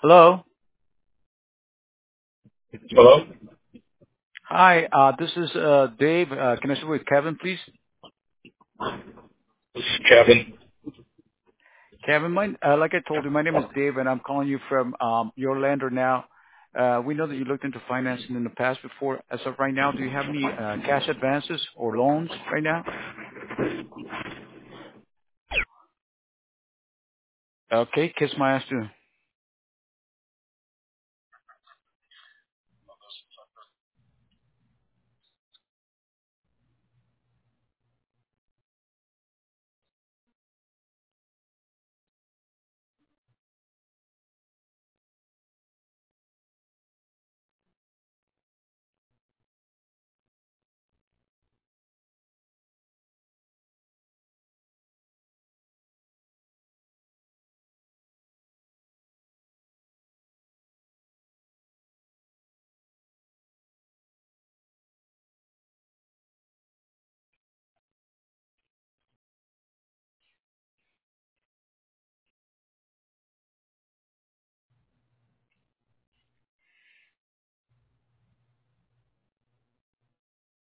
Hello. Hello? Hi, this is Dave. Can I speak with Kevin, please? This is Kevin. Kevin, like I told you, my name is Dave, and I'm calling you from your lender now. We know that you looked into financing in the past before. As of right now, do you have any cash advances or loans right now? Okay, kiss my ass too.